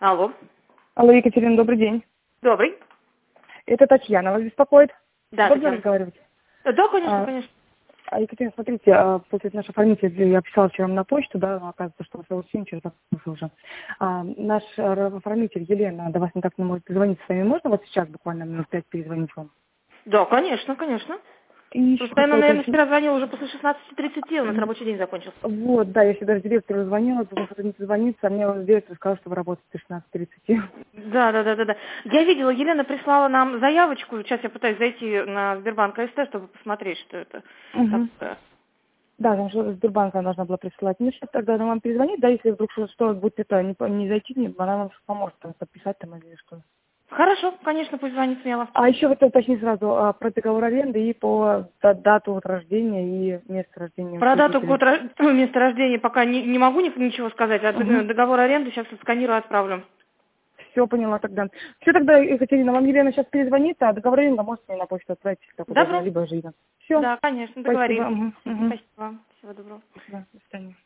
Алло. Алло, Екатерина, добрый день. Добрый. Это Татьяна вас беспокоит? Да, Можно Татьяна. разговаривать? Да, конечно, конечно. Екатерина, смотрите, получается, наш оформитель, я писала вчера на почту, да, но оказывается, что вы через уже. Наш оформитель Елена до вас никак не может позвонить с вами. Можно вот сейчас буквально минут 5 перезвонить вам? Да, конечно, конечно. И еще Просто она, хотела наверное, уточнить. вчера звонила уже после 16:30, у нас рабочий день закончился. Вот, да, я всегда директору звонила, потому что не созвониться, а мне директор сказал, что вы работаете до 16:30. Да. Я видела, Елена прислала нам заявочку. Сейчас я пытаюсь зайти на Сбербанк АСТ, чтобы посмотреть, что это Угу. такое. Да, потому что Сбербанк она должна была присылать. Ну, сейчас тогда она вам перезвонит, да, если вдруг что будет это, не зайти, она вам поможет там, подписать там или что. Хорошо, конечно, пусть звонит смело. А еще вот уточни сразу про договор аренды и по дату вот рождения и место рождения Про дату учредителя. год место рождения пока не могу ничего сказать, а Угу. договор аренды сейчас отсканирую, отправлю. Все, поняла тогда. Все, тогда, Екатерина, вам Елена сейчас перезвонит, а договор аренды можете мне на почту отправить, если так удобно, Добро. либо Жина. Все. Да, конечно, Спасибо. договорились. Угу. Спасибо вам. Всего доброго. Спасибо. До свидания.